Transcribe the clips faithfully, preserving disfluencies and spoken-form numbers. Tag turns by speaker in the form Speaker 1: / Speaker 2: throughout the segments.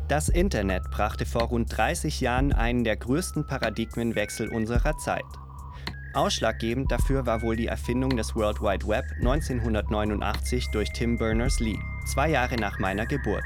Speaker 1: Das Internet brachte vor rund dreißig Jahren einen der größten Paradigmenwechsel unserer Zeit. Ausschlaggebend dafür war wohl die Erfindung des World Wide Web neunzehnhundertneunundachtzig durch Tim Berners-Lee, zwei Jahre nach meiner Geburt.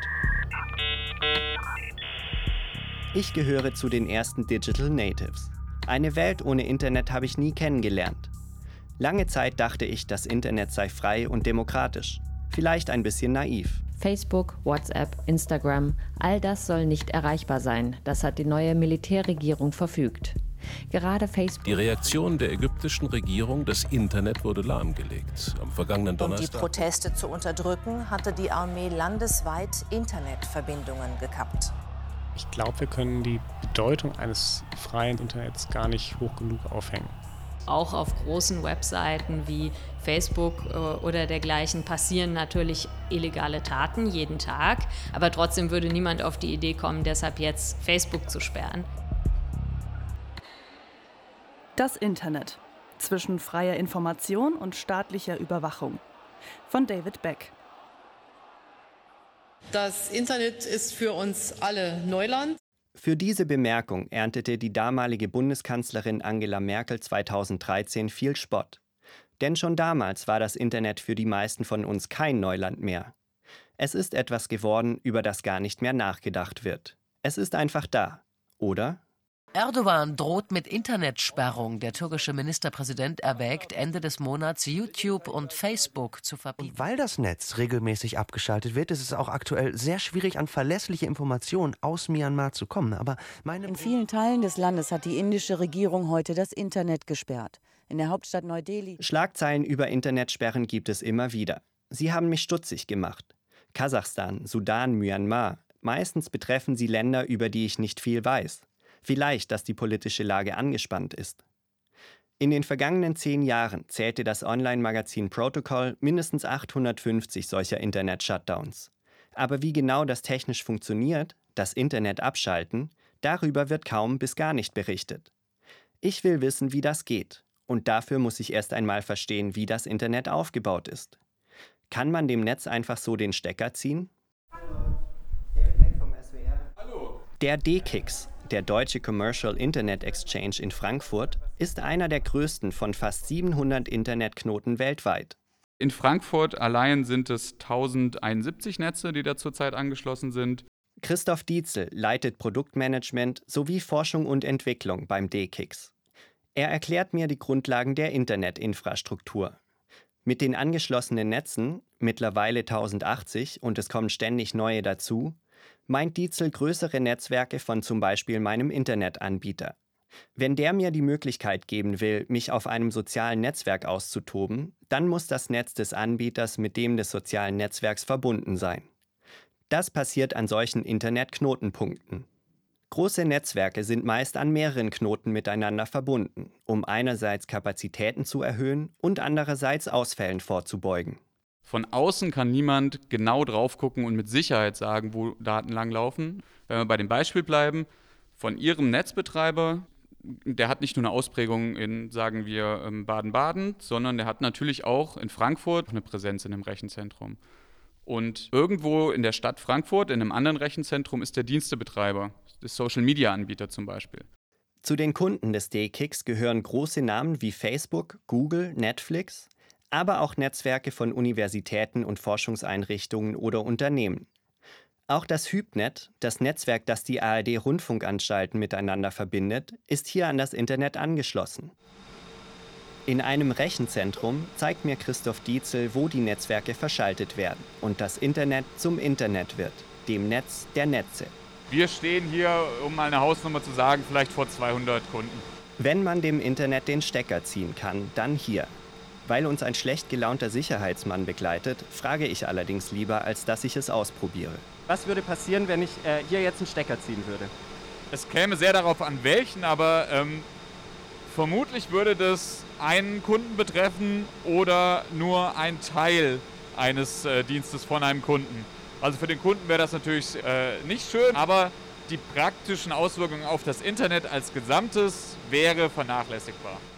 Speaker 1: Ich gehöre zu den ersten Digital Natives. Eine Welt ohne Internet habe ich nie kennengelernt. Lange Zeit dachte ich, das Internet sei frei und demokratisch. Vielleicht ein bisschen naiv.
Speaker 2: Facebook, WhatsApp, Instagram, all das soll nicht erreichbar sein. Das hat die neue Militärregierung verfügt. Gerade Facebook.
Speaker 3: Die Reaktion der ägyptischen Regierung, das Internet wurde lahmgelegt. Am vergangenen Donnerstag.
Speaker 4: Um die Proteste zu unterdrücken, hatte die Armee landesweit Internetverbindungen gekappt.
Speaker 5: Ich glaube, wir können die Bedeutung eines freien Internets gar nicht hoch genug aufhängen.
Speaker 6: Auch auf großen Webseiten wie Facebook oder dergleichen passieren natürlich illegale Taten jeden Tag. Aber trotzdem würde niemand auf die Idee kommen, deshalb jetzt Facebook zu sperren.
Speaker 7: Das Internet. Zwischen freier Information und staatlicher Überwachung. Von David Beck.
Speaker 8: Das Internet ist für uns alle Neuland.
Speaker 1: Für diese Bemerkung erntete die damalige Bundeskanzlerin Angela Merkel zweitausenddreizehn viel Spott. Denn schon damals war das Internet für die meisten von uns kein Neuland mehr. Es ist etwas geworden, über das gar nicht mehr nachgedacht wird. Es ist einfach da, oder?
Speaker 9: Erdogan droht mit Internetsperrung. Der türkische Ministerpräsident erwägt, Ende des Monats YouTube und Facebook zu verbieten.
Speaker 10: Und weil das Netz regelmäßig abgeschaltet wird, ist es auch aktuell sehr schwierig, an verlässliche Informationen aus Myanmar zu kommen. Aber meine
Speaker 11: In vielen Teilen des Landes hat die indische Regierung heute das Internet gesperrt. In der Hauptstadt Neu-Delhi.
Speaker 1: Schlagzeilen über Internetsperren gibt es immer wieder. Sie haben mich stutzig gemacht. Kasachstan, Sudan, Myanmar. Meistens betreffen sie Länder, über die ich nicht viel weiß. Vielleicht, dass die politische Lage angespannt ist. In den vergangenen zehn Jahren zählte das Online-Magazin Protocol mindestens achthundertfünfzig solcher Internet-Shutdowns. Aber wie genau das technisch funktioniert, das Internet abschalten, darüber wird kaum bis gar nicht berichtet. Ich will wissen, wie das geht. Und dafür muss ich erst einmal verstehen, wie das Internet aufgebaut ist. Kann man dem Netz einfach so den Stecker ziehen? Hallo, David Beck vom S W R. Hallo. Der D-Kix, der Deutsche Commercial Internet Exchange in Frankfurt, ist einer der größten von fast siebenhundert Internetknoten weltweit.
Speaker 12: In Frankfurt allein sind es tausendeinundsiebzig Netze, die da zurzeit angeschlossen sind.
Speaker 1: Christoph Dietzel leitet Produktmanagement sowie Forschung und Entwicklung beim D-Kix. Er erklärt mir die Grundlagen der Internetinfrastruktur. Mit den angeschlossenen Netzen, mittlerweile tausendachtzig und es kommen ständig neue dazu, meint Dietzel größere Netzwerke von zum Beispiel meinem Internetanbieter. Wenn der mir die Möglichkeit geben will, mich auf einem sozialen Netzwerk auszutoben, dann muss das Netz des Anbieters mit dem des sozialen Netzwerks verbunden sein. Das passiert an solchen Internetknotenpunkten. Große Netzwerke sind meist an mehreren Knoten miteinander verbunden, um einerseits Kapazitäten zu erhöhen und andererseits Ausfällen vorzubeugen.
Speaker 12: Von außen kann niemand genau drauf gucken und mit Sicherheit sagen, wo Daten langlaufen. Wenn wir bei dem Beispiel bleiben, von Ihrem Netzbetreiber, der hat nicht nur eine Ausprägung in, sagen wir, Baden-Baden, sondern der hat natürlich auch in Frankfurt eine Präsenz in einem Rechenzentrum. Und irgendwo in der Stadt Frankfurt, in einem anderen Rechenzentrum, ist der Dienstebetreiber, der Social-Media-Anbieter zum Beispiel.
Speaker 1: Zu den Kunden des D-Kix gehören große Namen wie Facebook, Google, Netflix, aber auch Netzwerke von Universitäten und Forschungseinrichtungen oder Unternehmen. Auch das HypNet, das Netzwerk, das die A R D-Rundfunkanstalten miteinander verbindet, ist hier an das Internet angeschlossen. In einem Rechenzentrum zeigt mir Christoph Dietzel, wo die Netzwerke verschaltet werden und das Internet zum Internet wird, dem Netz der Netze.
Speaker 12: Wir stehen hier, um mal eine Hausnummer zu sagen, vielleicht vor zweihundert Kunden.
Speaker 1: Wenn man dem Internet den Stecker ziehen kann, dann hier. Weil uns ein schlecht gelaunter Sicherheitsmann begleitet, frage ich allerdings lieber, als dass ich es ausprobiere.
Speaker 13: Was würde passieren, wenn ich äh, hier jetzt einen Stecker ziehen würde?
Speaker 12: Es käme sehr darauf an, welchen, aber ähm, vermutlich würde das einen Kunden betreffen oder nur ein Teil eines äh, Dienstes von einem Kunden. Also für den Kunden wäre das natürlich äh, nicht schön, aber die praktischen Auswirkungen auf das Internet als Gesamtes wäre vernachlässigbar.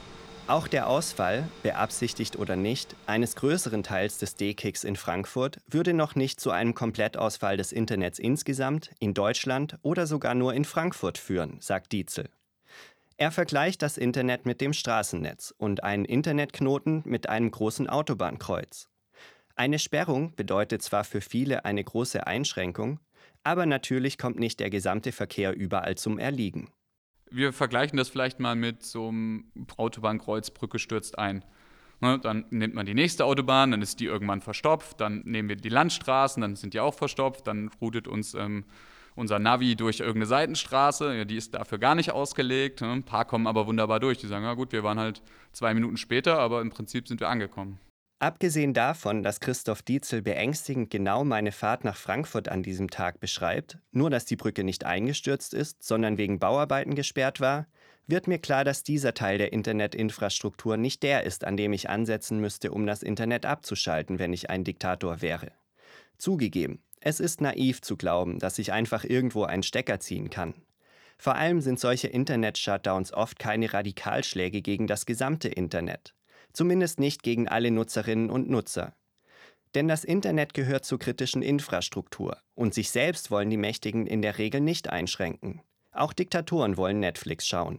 Speaker 1: Auch der Ausfall, beabsichtigt oder nicht, eines größeren Teils des D-Kicks in Frankfurt würde noch nicht zu einem Komplettausfall des Internets insgesamt, in Deutschland oder sogar nur in Frankfurt führen, sagt Dietzel. Er vergleicht das Internet mit dem Straßennetz und einen Internetknoten mit einem großen Autobahnkreuz. Eine Sperrung bedeutet zwar für viele eine große Einschränkung, aber natürlich kommt nicht der gesamte Verkehr überall zum Erliegen.
Speaker 12: Wir vergleichen das vielleicht mal mit so einem Autobahnkreuz, Brücke stürzt ein. Ne, dann nimmt man die nächste Autobahn, dann ist die irgendwann verstopft, dann nehmen wir die Landstraßen, dann sind die auch verstopft, dann routet uns ähm, unser Navi durch irgendeine Seitenstraße, ja, die ist dafür gar nicht ausgelegt. Ne? Ein paar kommen aber wunderbar durch, die sagen, ja gut, wir waren halt zwei Minuten später, aber im Prinzip sind wir angekommen.
Speaker 1: Abgesehen davon, dass Christoph Dietzel beängstigend genau meine Fahrt nach Frankfurt an diesem Tag beschreibt, nur dass die Brücke nicht eingestürzt ist, sondern wegen Bauarbeiten gesperrt war, wird mir klar, dass dieser Teil der Internetinfrastruktur nicht der ist, an dem ich ansetzen müsste, um das Internet abzuschalten, wenn ich ein Diktator wäre. Zugegeben, es ist naiv zu glauben, dass ich einfach irgendwo einen Stecker ziehen kann. Vor allem sind solche Internet-Shutdowns oft keine Radikalschläge gegen das gesamte Internet. Zumindest nicht gegen alle Nutzerinnen und Nutzer. Denn das Internet gehört zur kritischen Infrastruktur und sich selbst wollen die Mächtigen in der Regel nicht einschränken. Auch Diktatoren wollen Netflix schauen.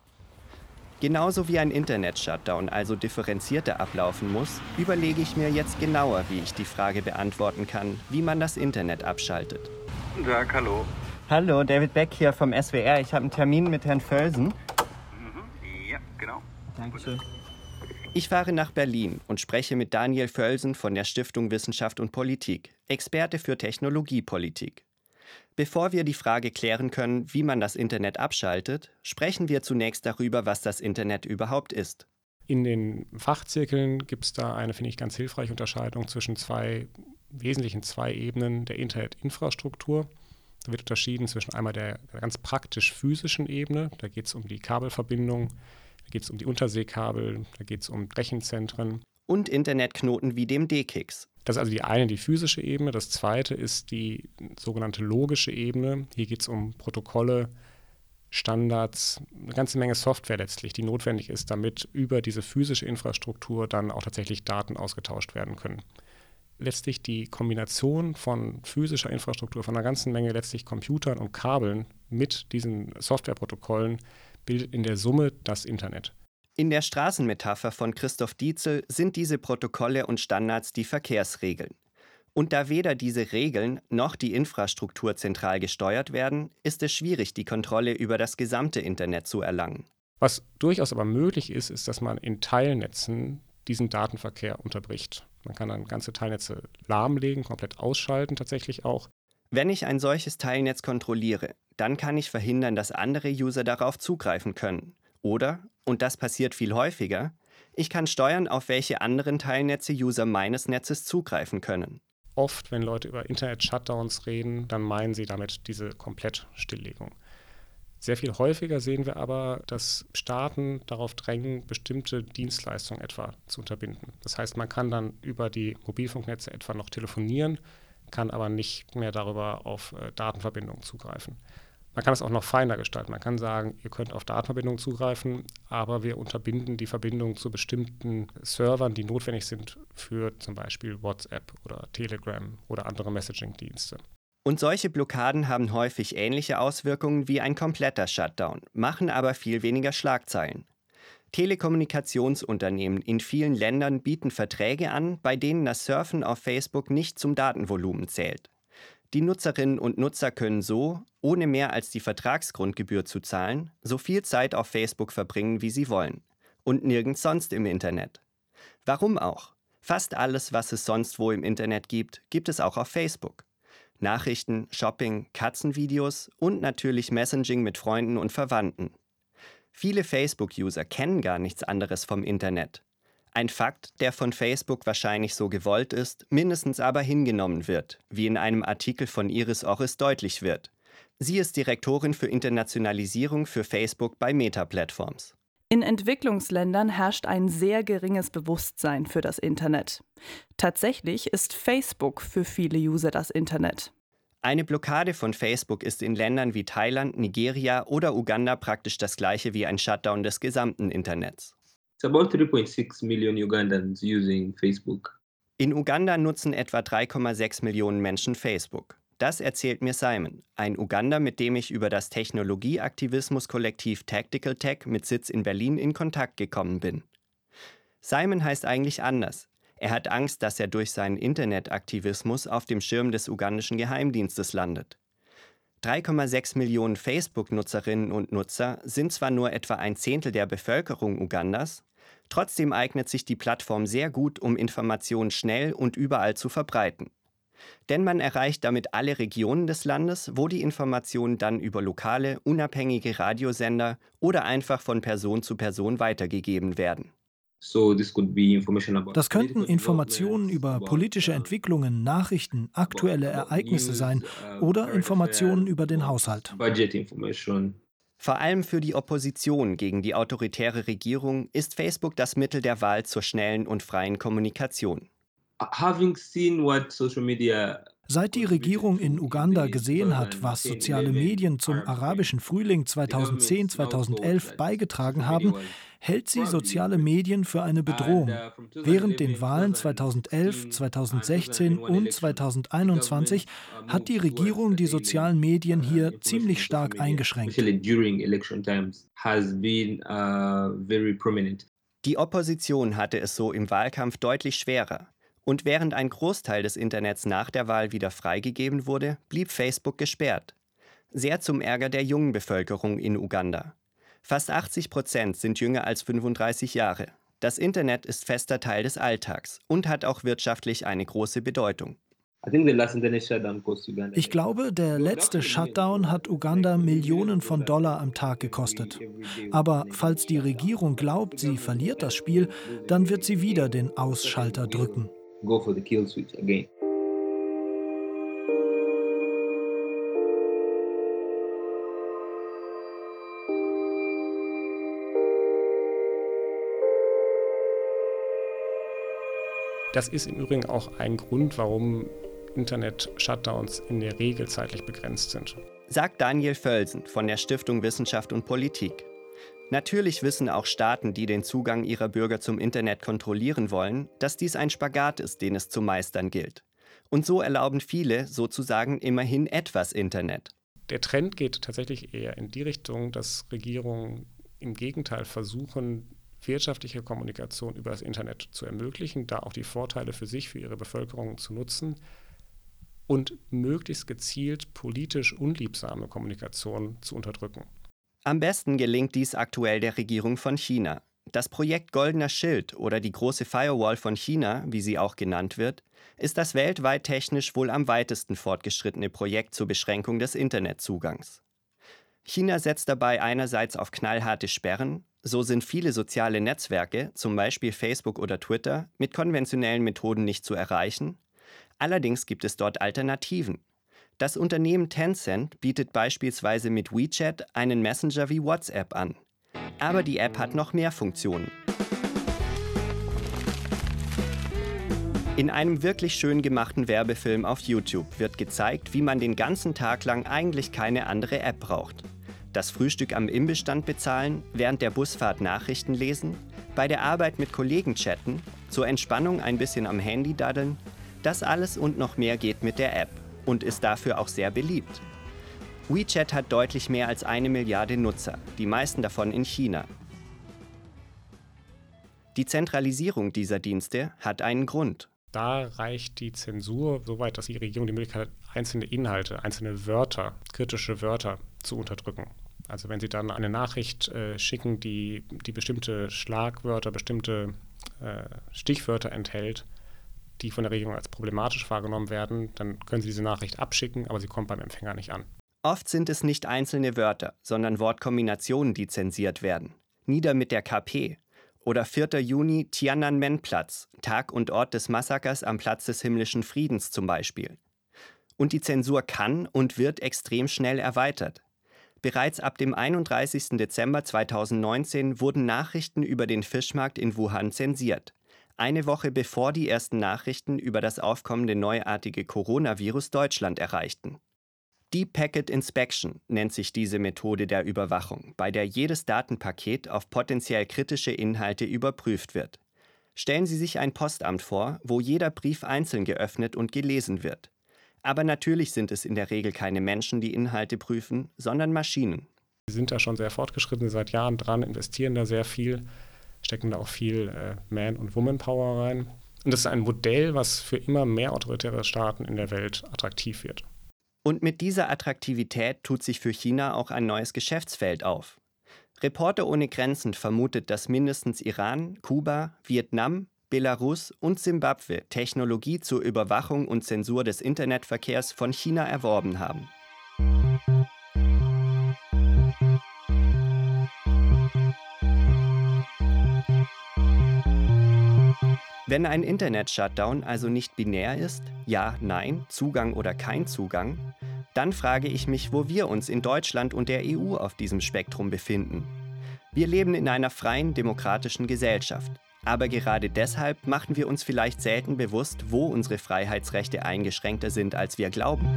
Speaker 1: Genauso wie ein Internet-Shutdown also differenzierter ablaufen muss, überlege ich mir jetzt genauer, wie ich die Frage beantworten kann, wie man das Internet abschaltet.
Speaker 14: Guten Tag, hallo.
Speaker 1: Hallo, David Beck hier vom S W R. Ich habe einen Termin mit Herrn Völsen.
Speaker 14: Mhm. Ja, genau.
Speaker 1: Dankeschön. Ich fahre nach Berlin und spreche mit Daniel Völsen von der Stiftung Wissenschaft und Politik, Experte für Technologiepolitik. Bevor wir die Frage klären können, wie man das Internet abschaltet, sprechen wir zunächst darüber, was das Internet überhaupt ist.
Speaker 5: In den Fachzirkeln gibt es da eine, finde ich, ganz hilfreiche Unterscheidung zwischen zwei wesentlichen zwei Ebenen der Internetinfrastruktur. Da wird unterschieden zwischen einmal der, der ganz praktisch physischen Ebene, da geht es um die Kabelverbindung, da geht es um die Unterseekabel, da geht es um Rechenzentren.
Speaker 1: Und Internetknoten wie dem D-Kicks.
Speaker 5: Das ist also die eine, die physische Ebene. Das zweite ist die sogenannte logische Ebene. Hier geht es um Protokolle, Standards, eine ganze Menge Software letztlich, die notwendig ist, damit über diese physische Infrastruktur dann auch tatsächlich Daten ausgetauscht werden können. Letztlich die Kombination von physischer Infrastruktur, von einer ganzen Menge letztlich Computern und Kabeln mit diesen Softwareprotokollen bildet in der Summe das Internet.
Speaker 1: In der Straßenmetapher von Christoph Dietzel sind diese Protokolle und Standards die Verkehrsregeln. Und da weder diese Regeln noch die Infrastruktur zentral gesteuert werden, ist es schwierig, die Kontrolle über das gesamte Internet zu erlangen.
Speaker 5: Was durchaus aber möglich ist, ist, dass man in Teilnetzen diesen Datenverkehr unterbricht. Man kann dann ganze Teilnetze lahmlegen, komplett ausschalten tatsächlich auch.
Speaker 1: Wenn ich ein solches Teilnetz kontrolliere, dann kann ich verhindern, dass andere User darauf zugreifen können. Oder, und das passiert viel häufiger, ich kann steuern, auf welche anderen Teilnetze User meines Netzes zugreifen können.
Speaker 5: Oft, wenn Leute über Internet-Shutdowns reden, dann meinen sie damit diese Komplettstilllegung. Sehr viel häufiger sehen wir aber, dass Staaten darauf drängen, bestimmte Dienstleistungen etwa zu unterbinden. Das heißt, man kann dann über die Mobilfunknetze etwa noch telefonieren, kann aber nicht mehr darüber auf äh, Datenverbindungen zugreifen. Man kann es auch noch feiner gestalten. Man kann sagen, ihr könnt auf Datenverbindungen zugreifen, aber wir unterbinden die Verbindung zu bestimmten Servern, die notwendig sind für zum Beispiel WhatsApp oder Telegram oder andere Messaging-Dienste.
Speaker 1: Und solche Blockaden haben häufig ähnliche Auswirkungen wie ein kompletter Shutdown, machen aber viel weniger Schlagzeilen. Telekommunikationsunternehmen in vielen Ländern bieten Verträge an, bei denen das Surfen auf Facebook nicht zum Datenvolumen zählt. Die Nutzerinnen und Nutzer können so, ohne mehr als die Vertragsgrundgebühr zu zahlen, so viel Zeit auf Facebook verbringen, wie sie wollen. Und nirgends sonst im Internet. Warum auch? Fast alles, was es sonst wo im Internet gibt, gibt es auch auf Facebook. Nachrichten, Shopping, Katzenvideos und natürlich Messaging mit Freunden und Verwandten. Viele Facebook-User kennen gar nichts anderes vom Internet. Ein Fakt, der von Facebook wahrscheinlich so gewollt ist, mindestens aber hingenommen wird, wie in einem Artikel von Iris Orris deutlich wird. Sie ist Direktorin für Internationalisierung für Facebook bei Meta Platforms.
Speaker 7: In Entwicklungsländern herrscht ein sehr geringes Bewusstsein für das Internet. Tatsächlich ist Facebook für viele User das Internet.
Speaker 1: Eine Blockade von Facebook ist in Ländern wie Thailand, Nigeria oder Uganda praktisch das gleiche wie ein Shutdown des gesamten Internets.
Speaker 15: It's about three point six million Ugandans using Facebook.
Speaker 1: In Uganda nutzen etwa drei Komma sechs Millionen Menschen Facebook. Das erzählt mir Simon, ein Uganda, mit dem ich über das Technologieaktivismus-Kollektiv Tactical Tech mit Sitz in Berlin in Kontakt gekommen bin. Simon heißt eigentlich anders. Er hat Angst, dass er durch seinen Internetaktivismus auf dem Schirm des ugandischen Geheimdienstes landet. drei Komma sechs Millionen Facebook-Nutzerinnen und Nutzer sind zwar nur etwa ein Zehntel der Bevölkerung Ugandas, trotzdem eignet sich die Plattform sehr gut, um Informationen schnell und überall zu verbreiten. Denn man erreicht damit alle Regionen des Landes, wo die Informationen dann über lokale, unabhängige Radiosender oder einfach von Person zu Person weitergegeben werden.
Speaker 16: Das könnten Informationen über politische Entwicklungen, Nachrichten, aktuelle Ereignisse sein oder Informationen über den Haushalt.
Speaker 1: Vor allem für die Opposition gegen die autoritäre Regierung ist Facebook das Mittel der Wahl zur schnellen und freien Kommunikation.
Speaker 16: Seit die Regierung in Uganda gesehen hat, was soziale Medien zum arabischen Frühling zweitausendzehn zweitausendelf beigetragen haben, hält sie soziale Medien für eine Bedrohung. Während den Wahlen zweitausendelf, zweitausendsechzehn und zweitausendeinundzwanzig hat die Regierung die sozialen Medien hier ziemlich stark eingeschränkt.
Speaker 1: Die Opposition hatte es so im Wahlkampf deutlich schwerer. Und während ein Großteil des Internets nach der Wahl wieder freigegeben wurde, blieb Facebook gesperrt. Sehr zum Ärger der jungen Bevölkerung in Uganda. Fast achtzig Prozent sind jünger als fünfunddreißig Jahre. Das Internet ist fester Teil des Alltags und hat auch wirtschaftlich eine große Bedeutung.
Speaker 16: Ich glaube, der letzte Shutdown hat Uganda Millionen von Dollar am Tag gekostet. Aber falls die Regierung glaubt, sie verliert das Spiel, dann wird sie wieder den Ausschalter drücken.
Speaker 15: Go for the kill switch again.
Speaker 5: Das ist im Übrigen auch ein Grund, warum Internet-Shutdowns in der Regel zeitlich begrenzt sind.
Speaker 1: Sagt Daniel Völsen von der Stiftung Wissenschaft und Politik. Natürlich wissen auch Staaten, die den Zugang ihrer Bürger zum Internet kontrollieren wollen, dass dies ein Spagat ist, den es zu meistern gilt. Und so erlauben viele sozusagen immerhin etwas Internet.
Speaker 5: Der Trend geht tatsächlich eher in die Richtung, dass Regierungen im Gegenteil versuchen, wirtschaftliche Kommunikation über das Internet zu ermöglichen, da auch die Vorteile für sich, für ihre Bevölkerung zu nutzen und möglichst gezielt politisch unliebsame Kommunikation zu unterdrücken.
Speaker 1: Am besten gelingt dies aktuell der Regierung von China. Das Projekt Goldener Schild oder die große Firewall von China, wie sie auch genannt wird, ist das weltweit technisch wohl am weitesten fortgeschrittene Projekt zur Beschränkung des Internetzugangs. China setzt dabei einerseits auf knallharte Sperren, so sind viele soziale Netzwerke, zum Beispiel Facebook oder Twitter, mit konventionellen Methoden nicht zu erreichen. Allerdings gibt es dort Alternativen. Das Unternehmen Tencent bietet beispielsweise mit WeChat einen Messenger wie WhatsApp an. Aber die App hat noch mehr Funktionen. In einem wirklich schön gemachten Werbefilm auf YouTube wird gezeigt, wie man den ganzen Tag lang eigentlich keine andere App braucht. Das Frühstück am Imbissstand bezahlen, während der Busfahrt Nachrichten lesen, bei der Arbeit mit Kollegen chatten, zur Entspannung ein bisschen am Handy daddeln. Das alles und noch mehr geht mit der App und ist dafür auch sehr beliebt. WeChat hat deutlich mehr als eine Milliarde Nutzer, die meisten davon in China. Die Zentralisierung dieser Dienste hat einen Grund.
Speaker 5: Da reicht die Zensur so weit, dass die Regierung die Möglichkeit hat, einzelne Inhalte, einzelne Wörter, kritische Wörter zu unterdrücken. Also wenn sie dann eine Nachricht äh, schicken, die, die bestimmte Schlagwörter, bestimmte äh, Stichwörter enthält, die von der Regierung als problematisch wahrgenommen werden, dann können sie diese Nachricht abschicken, aber sie kommt beim Empfänger nicht an.
Speaker 1: Oft sind es nicht einzelne Wörter, sondern Wortkombinationen, die zensiert werden. Nieder mit der K P. Oder vierter Juni Tiananmen-Platz, Tag und Ort des Massakers am Platz des himmlischen Friedens zum Beispiel. Und die Zensur kann und wird extrem schnell erweitert. Bereits ab dem einunddreißigsten Dezember zweitausendneunzehn wurden Nachrichten über den Fischmarkt in Wuhan zensiert. Eine Woche bevor die ersten Nachrichten über das aufkommende neuartige Coronavirus Deutschland erreichten. Deep Packet Inspection nennt sich diese Methode der Überwachung, bei der jedes Datenpaket auf potenziell kritische Inhalte überprüft wird. Stellen Sie sich ein Postamt vor, wo jeder Brief einzeln geöffnet und gelesen wird. Aber natürlich sind es in der Regel keine Menschen, die Inhalte prüfen, sondern Maschinen.
Speaker 5: Wir sind da schon sehr fortgeschritten, seit Jahren dran, investieren da sehr viel, stecken da auch viel äh, Man- und Woman-Power rein. Und das ist ein Modell, was für immer mehr autoritäre Staaten in der Welt attraktiv wird.
Speaker 1: Und mit dieser Attraktivität tut sich für China auch ein neues Geschäftsfeld auf. Reporter ohne Grenzen vermutet, dass mindestens Iran, Kuba, Vietnam, Belarus und Simbabwe Technologie zur Überwachung und Zensur des Internetverkehrs von China erworben haben. Wenn ein Internet-Shutdown also nicht binär ist, ja, nein, Zugang oder kein Zugang, dann frage ich mich, wo wir uns in Deutschland und der E U auf diesem Spektrum befinden. Wir leben in einer freien, demokratischen Gesellschaft. Aber gerade deshalb machen wir uns vielleicht selten bewusst, wo unsere Freiheitsrechte eingeschränkter sind, als wir glauben.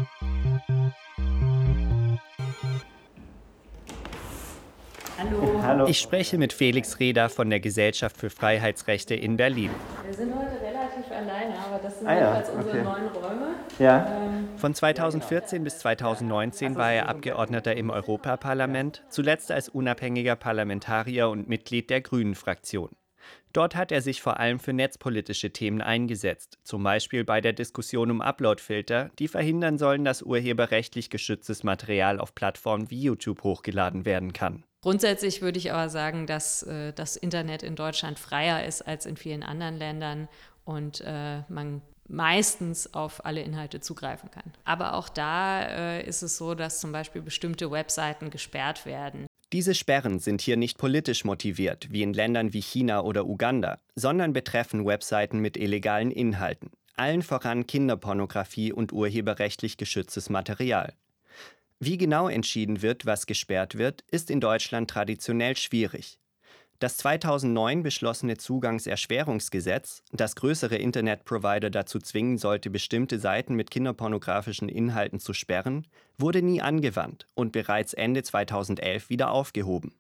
Speaker 17: Hallo.
Speaker 1: Hallo. Ich spreche mit Felix Reda von der Gesellschaft für Freiheitsrechte in Berlin.
Speaker 17: Wir sind heute relativ alleine, aber das sind
Speaker 1: Ah ja,
Speaker 17: jedenfalls unsere
Speaker 1: okay.
Speaker 17: neuen Räume.
Speaker 1: Ja.
Speaker 17: Ähm,
Speaker 1: Von zweitausendvierzehn bis zweitausendneunzehn war er Abgeordneter im Europaparlament, zuletzt als unabhängiger Parlamentarier und Mitglied der Grünen-Fraktion. Dort hat er sich vor allem für netzpolitische Themen eingesetzt, zum Beispiel bei der Diskussion um Uploadfilter, die verhindern sollen, dass urheberrechtlich geschütztes Material auf Plattformen wie YouTube hochgeladen werden kann.
Speaker 6: Grundsätzlich würde ich aber sagen, dass äh, das Internet in Deutschland freier ist als in vielen anderen Ländern und äh, man meistens auf alle Inhalte zugreifen kann. Aber auch da äh, ist es so, dass zum Beispiel bestimmte Webseiten gesperrt werden.
Speaker 1: Diese Sperren sind hier nicht politisch motiviert, wie in Ländern wie China oder Uganda, sondern betreffen Webseiten mit illegalen Inhalten, allen voran Kinderpornografie und urheberrechtlich geschütztes Material. Wie genau entschieden wird, was gesperrt wird, ist in Deutschland traditionell schwierig. Das zweitausendneun beschlossene Zugangserschwerungsgesetz, das größere Internetprovider dazu zwingen sollte, bestimmte Seiten mit kinderpornografischen Inhalten zu sperren, wurde nie angewandt und bereits Ende zweitausendelf wieder aufgehoben.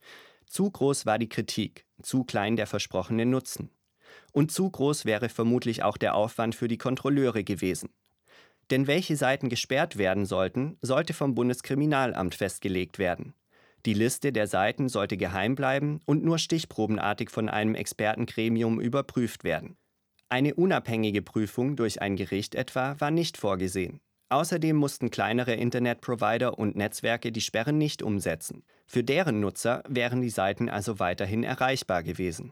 Speaker 1: Zu groß war die Kritik, zu klein der versprochene Nutzen. Und zu groß wäre vermutlich auch der Aufwand für die Kontrolleure gewesen. Denn welche Seiten gesperrt werden sollten, sollte vom Bundeskriminalamt festgelegt werden. Die Liste der Seiten sollte geheim bleiben und nur stichprobenartig von einem Expertengremium überprüft werden. Eine unabhängige Prüfung durch ein Gericht etwa war nicht vorgesehen. Außerdem mussten kleinere Internetprovider und Netzwerke die Sperren nicht umsetzen. Für deren Nutzer wären die Seiten also weiterhin erreichbar gewesen.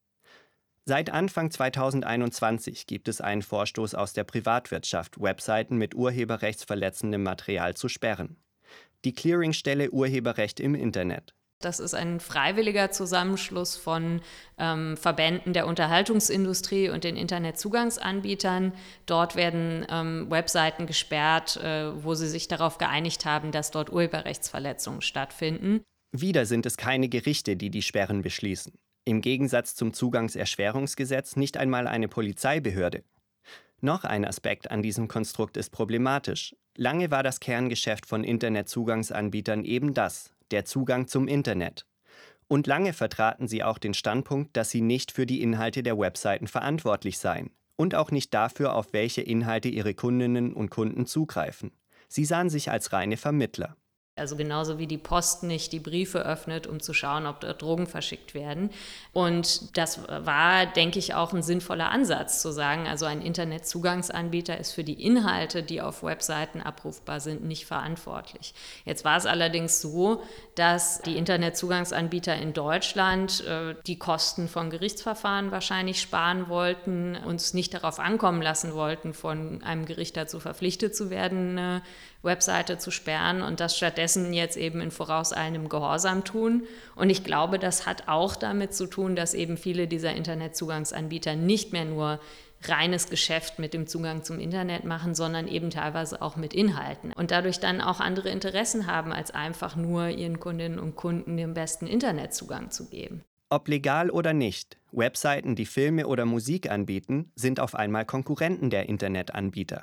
Speaker 1: Seit Anfang zweitausendeinundzwanzig gibt es einen Vorstoß aus der Privatwirtschaft, Webseiten mit urheberrechtsverletzendem Material zu sperren. Die Clearingstelle Urheberrecht im Internet.
Speaker 6: Das ist ein freiwilliger Zusammenschluss von ähm, Verbänden der Unterhaltungsindustrie und den Internetzugangsanbietern. Dort werden ähm, Webseiten gesperrt, äh, wo sie sich darauf geeinigt haben, dass dort Urheberrechtsverletzungen stattfinden.
Speaker 1: Wieder sind es keine Gerichte, die die Sperren beschließen. Im Gegensatz zum Zugangserschwerungsgesetz nicht einmal eine Polizeibehörde. Noch ein Aspekt an diesem Konstrukt ist problematisch. Lange war das Kerngeschäft von Internetzugangsanbietern eben das, der Zugang zum Internet. Und lange vertraten sie auch den Standpunkt, dass sie nicht für die Inhalte der Webseiten verantwortlich seien und auch nicht dafür, auf welche Inhalte ihre Kundinnen und Kunden zugreifen. Sie sahen sich als reine Vermittler.
Speaker 6: Also genauso wie die Post nicht die Briefe öffnet, um zu schauen, ob dort Drogen verschickt werden. Und das war, denke ich, auch ein sinnvoller Ansatz, zu sagen, also ein Internetzugangsanbieter ist für die Inhalte, die auf Webseiten abrufbar sind, nicht verantwortlich. Jetzt war es allerdings so, dass die Internetzugangsanbieter in Deutschland äh, die Kosten von Gerichtsverfahren wahrscheinlich sparen wollten, uns nicht darauf ankommen lassen wollten, von einem Gericht dazu verpflichtet zu werden, eine Webseite zu sperren und das stattdessen jetzt eben in vorauseilendem Gehorsam tun. Und ich glaube, das hat auch damit zu tun, dass eben viele dieser Internetzugangsanbieter nicht mehr nur reines Geschäft mit dem Zugang zum Internet machen, sondern eben teilweise auch mit Inhalten und dadurch dann auch andere Interessen haben, als einfach nur ihren Kundinnen und Kunden den besten Internetzugang zu geben.
Speaker 1: Ob legal oder nicht, Webseiten, die Filme oder Musik anbieten, sind auf einmal Konkurrenten der Internetanbieter.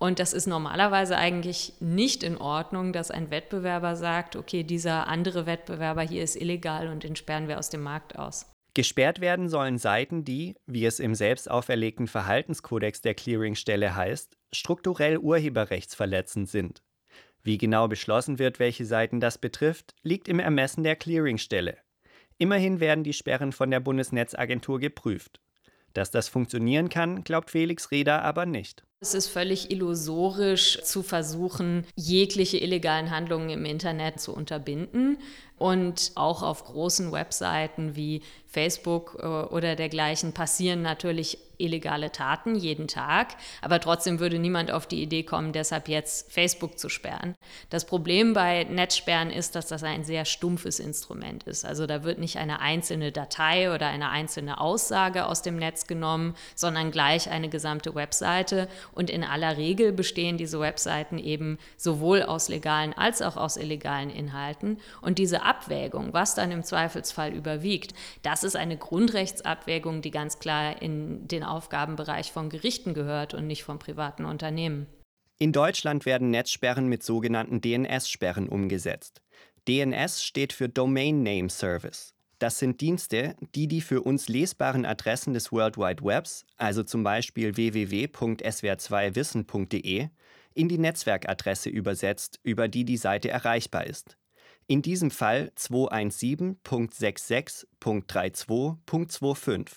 Speaker 6: Und das ist normalerweise eigentlich nicht in Ordnung, dass ein Wettbewerber sagt, okay, dieser andere Wettbewerber hier ist illegal und den sperren wir aus dem Markt aus.
Speaker 1: Gesperrt werden sollen Seiten, die, wie es im selbst auferlegten Verhaltenskodex der Clearingstelle heißt, strukturell urheberrechtsverletzend sind. Wie genau beschlossen wird, welche Seiten das betrifft, liegt im Ermessen der Clearingstelle. Immerhin werden die Sperren von der Bundesnetzagentur geprüft. Dass das funktionieren kann, glaubt Felix Reda aber nicht.
Speaker 6: Es ist völlig illusorisch zu versuchen, jegliche illegalen Handlungen im Internet zu unterbinden. Und auch auf großen Webseiten wie Facebook oder dergleichen passieren natürlich illegale Taten jeden Tag. Aber trotzdem würde niemand auf die Idee kommen, deshalb jetzt Facebook zu sperren. Das Problem bei Netzsperren ist, dass das ein sehr stumpfes Instrument ist. Also da wird nicht eine einzelne Datei oder eine einzelne Aussage aus dem Netz genommen, sondern gleich eine gesamte Webseite. Und in aller Regel bestehen diese Webseiten eben sowohl aus legalen als auch aus illegalen Inhalten. Und diese Abwägung, was dann im Zweifelsfall überwiegt, das ist eine Grundrechtsabwägung, die ganz klar in den Aufgabenbereich von Gerichten gehört und nicht von privaten Unternehmen.
Speaker 1: In Deutschland werden Netzsperren mit sogenannten D N S-Sperren umgesetzt. D N S steht für Domain Name Service. Das sind Dienste, die die für uns lesbaren Adressen des World Wide Webs, also zum Beispiel w w w punkt s w r zwei wissen punkt d e, in die Netzwerkadresse übersetzt, über die die Seite erreichbar ist. In diesem Fall zweihundertsiebzehn punkt sechsundsechzig punkt zweiunddreißig punkt fünfundzwanzig.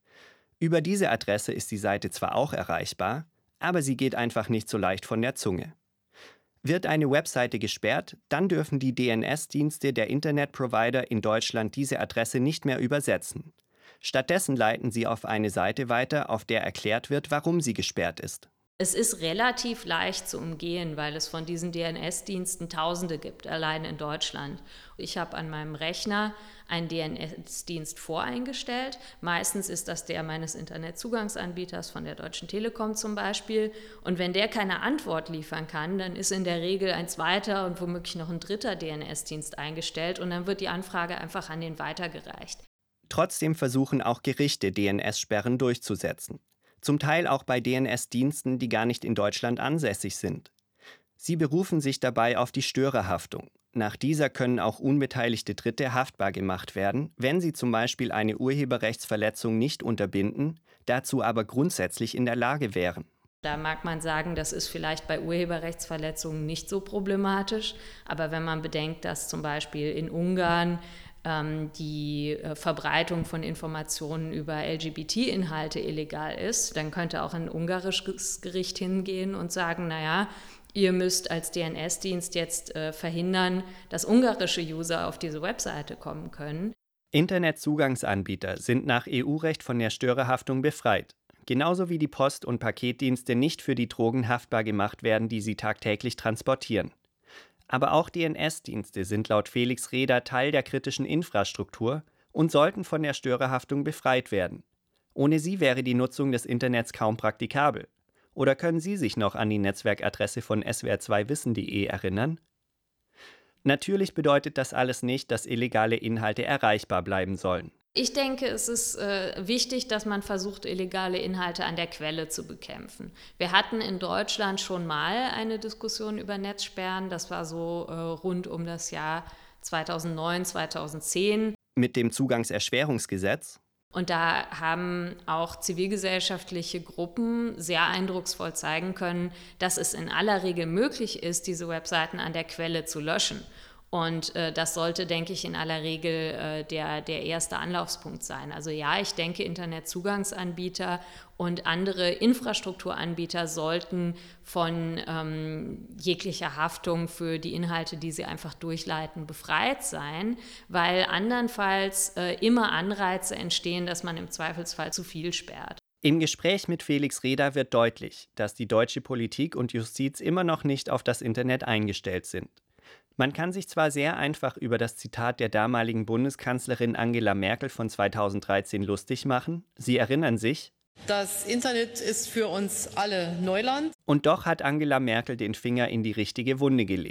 Speaker 1: Über diese Adresse ist die Seite zwar auch erreichbar, aber sie geht einfach nicht so leicht von der Zunge. Wird eine Webseite gesperrt, dann dürfen die D N S-Dienste der Internetprovider in Deutschland diese Adresse nicht mehr übersetzen. Stattdessen leiten sie auf eine Seite weiter, auf der erklärt wird, warum sie gesperrt ist.
Speaker 6: Es ist relativ leicht zu umgehen, weil es von diesen D N S-Diensten Tausende gibt, allein in Deutschland. Ich habe an meinem Rechner einen D N S-Dienst voreingestellt. Meistens ist das der meines Internetzugangsanbieters von der Deutschen Telekom zum Beispiel. Und wenn der keine Antwort liefern kann, dann ist in der Regel ein zweiter und womöglich noch ein dritter D N S-Dienst eingestellt und dann wird die Anfrage einfach an den weitergereicht.
Speaker 1: Trotzdem versuchen auch Gerichte, D N S-Sperren durchzusetzen. Zum Teil auch bei D N S-Diensten, die gar nicht in Deutschland ansässig sind. Sie berufen sich dabei auf die Störerhaftung. Nach dieser können auch unbeteiligte Dritte haftbar gemacht werden, wenn sie zum Beispiel eine Urheberrechtsverletzung nicht unterbinden, dazu aber grundsätzlich in der Lage wären.
Speaker 6: Da mag man sagen, das ist vielleicht bei Urheberrechtsverletzungen nicht so problematisch, aber wenn man bedenkt, dass zum Beispiel in Ungarn die Verbreitung von Informationen über L G B T-Inhalte illegal ist, dann könnte auch ein ungarisches Gericht hingehen und sagen, naja, ihr müsst als D N S-Dienst jetzt äh, verhindern, dass ungarische User auf diese Webseite kommen können.
Speaker 1: Internetzugangsanbieter sind nach E U-Recht von der Störerhaftung befreit, genauso wie die Post- und Paketdienste nicht für die Drogen haftbar gemacht werden, die sie tagtäglich transportieren. Aber auch D N S-Dienste sind laut Felix Reda Teil der kritischen Infrastruktur und sollten von der Störerhaftung befreit werden. Ohne sie wäre die Nutzung des Internets kaum praktikabel. Oder können Sie sich noch an die Netzwerkadresse von s w r zwei wissen punkt d e erinnern? Natürlich bedeutet das alles nicht, dass illegale Inhalte erreichbar bleiben sollen.
Speaker 6: Ich denke, es ist äh, wichtig, dass man versucht, illegale Inhalte an der Quelle zu bekämpfen. Wir hatten in Deutschland schon mal eine Diskussion über Netzsperren. Das war so äh, rund um das Jahr zweitausendneun, zweitausendzehn.
Speaker 1: Mit dem Zugangserschwerungsgesetz?
Speaker 6: Und da haben auch zivilgesellschaftliche Gruppen sehr eindrucksvoll zeigen können, dass es in aller Regel möglich ist, diese Webseiten an der Quelle zu löschen. Und äh, das sollte, denke ich, in aller Regel äh, der, der erste Anlaufspunkt sein. Also ja, ich denke, Internetzugangsanbieter und andere Infrastrukturanbieter sollten von ähm, jeglicher Haftung für die Inhalte, die sie einfach durchleiten, befreit sein, weil andernfalls äh, immer Anreize entstehen, dass man im Zweifelsfall zu viel sperrt.
Speaker 1: Im Gespräch mit Felix Reda wird deutlich, dass die deutsche Politik und Justiz immer noch nicht auf das Internet eingestellt sind. Man kann sich zwar sehr einfach über das Zitat der damaligen Bundeskanzlerin Angela Merkel von zweitausenddreizehn lustig machen. Sie erinnern sich:
Speaker 8: Das Internet ist für uns alle Neuland.
Speaker 1: Und doch hat Angela Merkel den Finger in die richtige Wunde gelegt.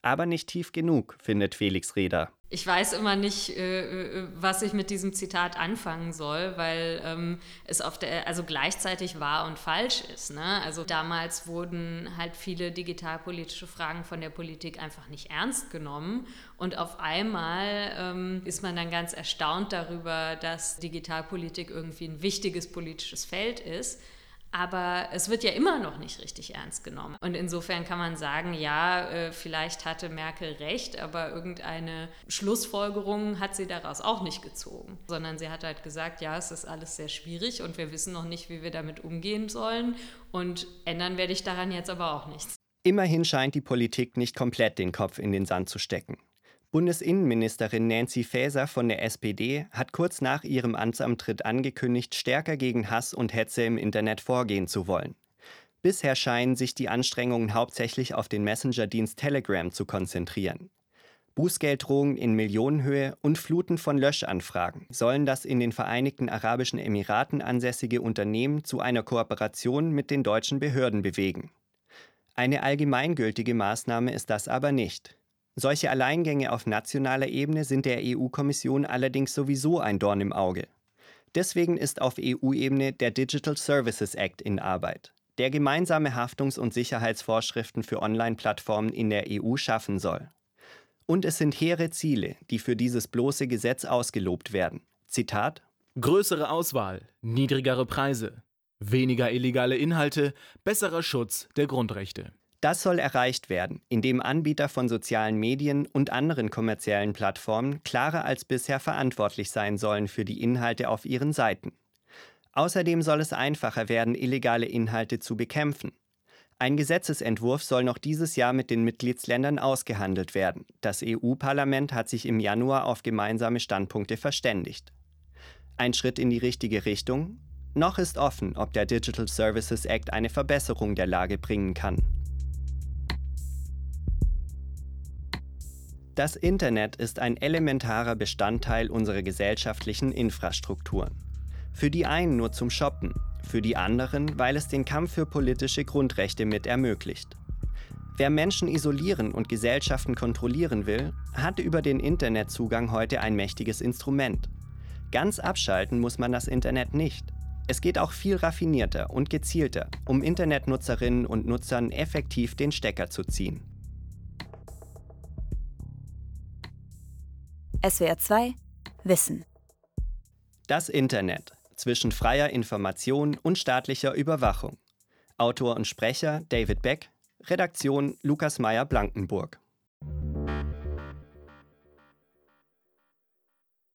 Speaker 1: aber nicht tief genug, findet Felix Reder.
Speaker 6: Ich weiß immer nicht, äh, was ich mit diesem Zitat anfangen soll, weil ähm, es auf der, also gleichzeitig wahr und falsch ist. Ne? Also damals wurden halt viele digitalpolitische Fragen von der Politik einfach nicht ernst genommen und auf einmal ähm, ist man dann ganz erstaunt darüber, dass Digitalpolitik irgendwie ein wichtiges politisches Feld ist. Aber es wird ja immer noch nicht richtig ernst genommen. Und insofern kann man sagen, ja, äh, vielleicht hatte Merkel recht, aber irgendeine Schlussfolgerung hat sie daraus auch nicht gezogen. Sondern sie hat halt gesagt, ja, es ist alles sehr schwierig und wir wissen noch nicht, wie wir damit umgehen sollen. Und ändern werde ich daran jetzt aber auch nichts.
Speaker 1: Immerhin scheint die Politik nicht komplett den Kopf in den Sand zu stecken. Bundesinnenministerin Nancy Faeser von der S P D hat kurz nach ihrem Amtsantritt angekündigt, stärker gegen Hass und Hetze im Internet vorgehen zu wollen. Bisher scheinen sich die Anstrengungen hauptsächlich auf den Messenger-Dienst Telegram zu konzentrieren. Bußgelddrohungen in Millionenhöhe und Fluten von Löschanfragen sollen das in den Vereinigten Arabischen Emiraten ansässige Unternehmen zu einer Kooperation mit den deutschen Behörden bewegen. Eine allgemeingültige Maßnahme ist das aber nicht. Solche Alleingänge auf nationaler Ebene sind der E U-Kommission allerdings sowieso ein Dorn im Auge. Deswegen ist auf E U-Ebene der Digital Services Act in Arbeit, der gemeinsame Haftungs- und Sicherheitsvorschriften für Online-Plattformen in der E U schaffen soll. Und es sind hehre Ziele, die für dieses bloße Gesetz ausgelobt werden. Zitat:
Speaker 18: Größere Auswahl, niedrigere Preise, weniger illegale Inhalte, besserer Schutz der Grundrechte.
Speaker 1: Das soll erreicht werden, indem Anbieter von sozialen Medien und anderen kommerziellen Plattformen klarer als bisher verantwortlich sein sollen für die Inhalte auf ihren Seiten. Außerdem soll es einfacher werden, illegale Inhalte zu bekämpfen. Ein Gesetzesentwurf soll noch dieses Jahr mit den Mitgliedsländern ausgehandelt werden. Das E U-Parlament hat sich im Januar auf gemeinsame Standpunkte verständigt. Ein Schritt in die richtige Richtung? Noch ist offen, ob der Digital Services Act eine Verbesserung der Lage bringen kann. Das Internet ist ein elementarer Bestandteil unserer gesellschaftlichen Infrastrukturen. Für die einen nur zum Shoppen, für die anderen, weil es den Kampf für politische Grundrechte mit ermöglicht. Wer Menschen isolieren und Gesellschaften kontrollieren will, hat über den Internetzugang heute ein mächtiges Instrument. Ganz abschalten muss man das Internet nicht. Es geht auch viel raffinierter und gezielter, um Internetnutzerinnen und Nutzern effektiv den Stecker zu ziehen.
Speaker 19: S W R zwei Wissen.
Speaker 1: Das Internet zwischen freier Information und staatlicher Überwachung. Autor und Sprecher David Beck, Redaktion Lukas Meyer-Blankenburg.